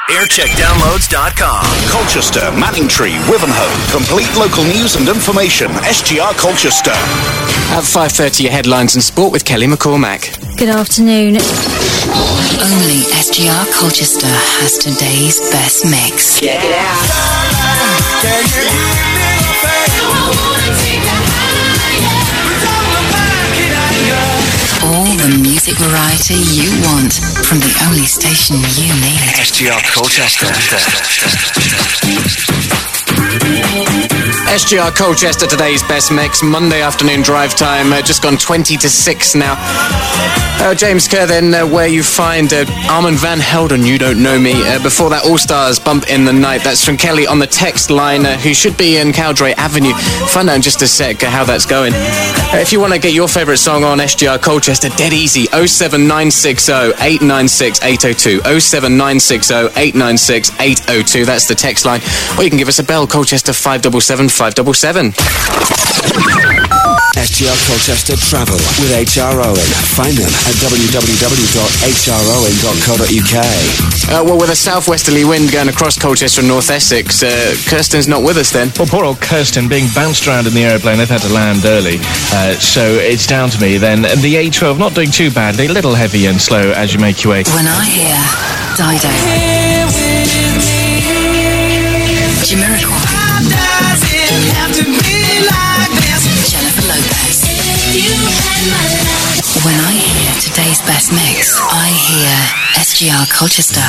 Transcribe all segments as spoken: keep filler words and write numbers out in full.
aircheck downloads dot com. Colchester, Manningtree, Wivenhoe. Complete local news and information. S G R Colchester. At five thirty, your headlines and sport with Kelly McCormack. Good afternoon. Only S G R Colchester has today's best mix. Check it out. Can you give me a favor? I wanna take you higher. Without the back in anger. All the music variety you want from the only station you need. S G R Colchester. S G R Colchester, today's best mix, Monday afternoon drive time, uh, just gone twenty to six now. Uh, James Kerr, then, uh, where you find uh, Armand Van Helden, You Don't Know Me. Uh, before that, All Stars, Bump in the Night. That's from Kelly on the text line, uh, who should be in Cowdray Avenue. Find out in just a sec uh, how that's going. Uh, if you want to get your favourite song on S G R Colchester, dead easy, oh seven nine six oh, eight nine six, eight oh two, oh seven nine six oh, eight nine six, eight oh two. That's the text line. Or you can give us a bell, Colchester five seven seven, five seven seven. S G R Colchester Travel with H R Owen. Find them at w w w dot h r owen dot co dot u k. Uh, well, with a southwesterly wind going across Colchester and North Essex, uh, Kirsten's not with us then. Well, poor old Kirsten being bounced around in the aeroplane. They've had to land early. Uh, so it's down to me then. And the A twelve not doing too badly, a little heavy and slow as you make your way. When I hear Dido, Jamiroquai, Jennifer Lopez. When I hear today's best mix, I hear S G R Colchester.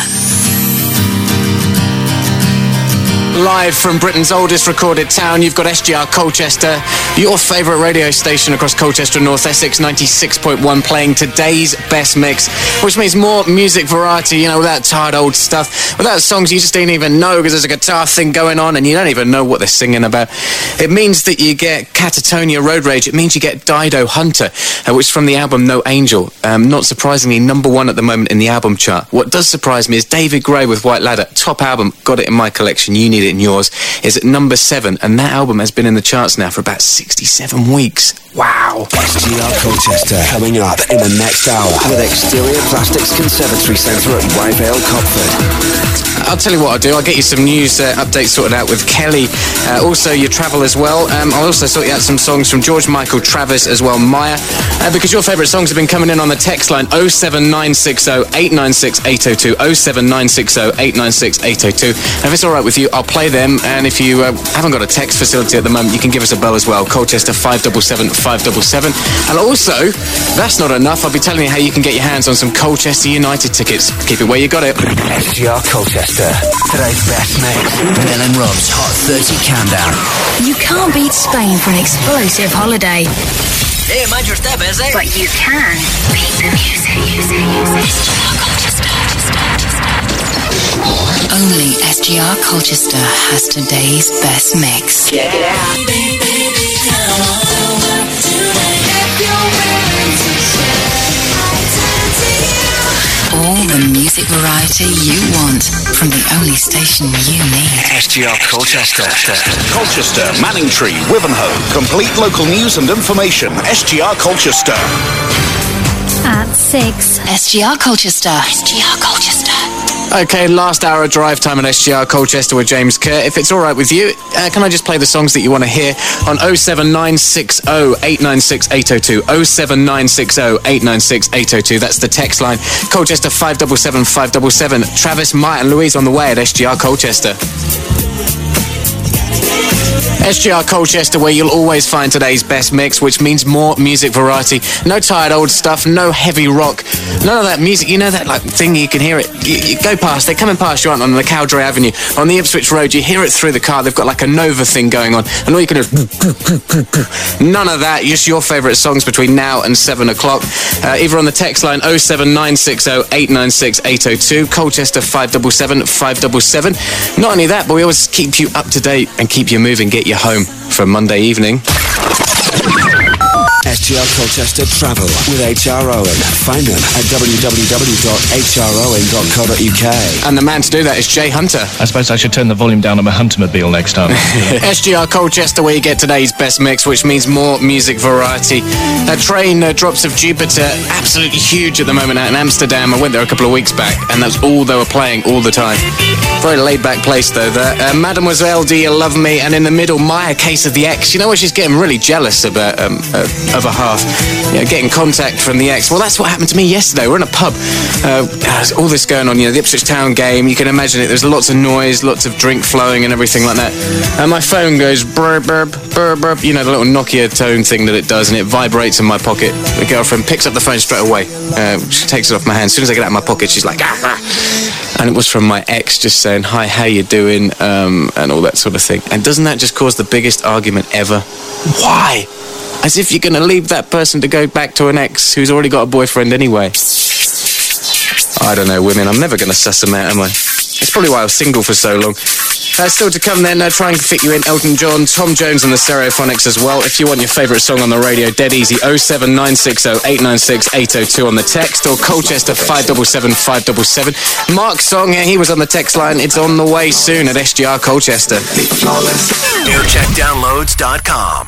Live from Britain's oldest recorded town, you've got S G R Colchester, your favourite radio station across Colchester and North Essex, ninety-six point one, playing today's best mix, which means more music variety, you know, without tired old stuff, without songs you just didn't even know because there's a guitar thing going on and you don't even know what they're singing about. It means that you get Catatonia Road Rage. It means you get Dido Hunter, uh, which is from the album No Angel. Um, not surprisingly, number one at the moment in the album chart. What does surprise me is David Gray with White Ladder, top album, got it in my collection, you need it in yours, is at number seven, and that album has been in the charts now for about sixty-seven weeks. Wow. S G R Colchester coming up in the next hour with Exterior Plastics Conservatory Centre at Wyvale, Copford. I'll tell you what I'll do. I'll get you some news uh, updates sorted out with Kelly. Uh, also, your travel as well. Um, I'll also sort you out some songs from George Michael, Travis, as well, Maya. Uh, because your favourite songs have been coming in on the text line oh seven nine six oh, eight nine six, eight oh two, oh seven nine six oh, eight nine six, eight oh two. And if it's all right with you, I'll play them. And if you uh, haven't got a text facility at the moment, you can give us a bell as well. Colchester five seven seven, five seven seven. And also, that's not enough. I'll be telling you how you can get your hands on some Colchester United tickets. Keep it where you got it. S G R Colchester, today's best mix. Mel and Rob's Hot thirty Countdown. You can't beat Spain for an explosive holiday. Hey, mind your step, is it? But you can beat the music. S G R Colchester. Only S G R Colchester has today's best mix. Check it out. All the music variety you want from the only station you need. S G R Colchester. Colchester, Manningtree, Wivenhoe. Complete local news and information. S G R Colchester. At six. S G R Colchester. S G R Colchester. Okay, last hour of drive time at S G R Colchester with James Kerr. If it's all right with you, uh, can I just play the songs that you want to hear on oh seven nine six oh, eight nine six, eight oh two, oh seven nine six oh, eight nine six, eight oh two. That's the text line. Colchester five seven seven, five seven seven. Travis, Maya and Louise on the way at S G R Colchester. S G R Colchester, where you'll always find today's best mix, which means more music variety. No tired old stuff, no heavy rock, none of that music. You know that like thing, you can hear it. You, you go past, they're coming past you on the Cowdray Avenue, on the Ipswich Road, you hear it through the car. They've got like a Nova thing going on, and all you can do is none of that. Just your favourite songs between now and seven o'clock. Uh, either on the text line oh seven nine six oh, eight nine six, eight oh two, Colchester five seven seven, five seven seven. Not only that, but we always keep you up to date and keep you moving, get you home for a Monday evening. S G R Colchester Travel with H R Owen. Find them at w w w dot h r owen dot co dot u k. And the man to do that is Jay Hunter. I suppose I should turn the volume down on my Huntermobile next time. S G R Colchester, where you get today's best mix, which means more music variety. That train, uh, Drops of Jupiter, absolutely huge at the moment out in Amsterdam. I went there a couple of weeks back, and that's all they were playing all the time. Very laid-back place, though. There. Uh, Mademoiselle, Do You Love Me? And in the middle, Maya, Case of the Ex. You know what? She's getting really jealous about um, uh, of her half. You know, getting contact from the ex. Well, that's what happened to me yesterday. We're in a pub. Uh, there's all this going on. You know, the Ipswich Town game. You can imagine it. There's lots of noise, lots of drink flowing, and everything like that. And my phone goes burp, burp, burp, burp. You know, the little Nokia tone thing that it does, and it vibrates in my pocket. The girlfriend picks up the phone straight away. Uh, she takes it off my hand. As soon as I get it out of my pocket, she's like, ah, ah. And it was from my ex just saying, hi, how you doing? Um, and all that sort of thing. And doesn't that just cause the biggest argument ever? Why? As if you're going to leave that person to go back to an ex who's already got a boyfriend anyway. I don't know, women. I'm never going to suss them out, am I? That's probably why I was single for so long. Uh, still to come then, uh, try and fit you in Elton John, Tom Jones and the Stereophonics as well. If you want your favourite song on the radio, dead easy, oh seven nine six oh eight nine six eight oh two on the text, or Colchester five seven seven five seven seven. Mark's song, yeah, he was on the text line. It's on the way soon at S G R Colchester. new check downloads dot com.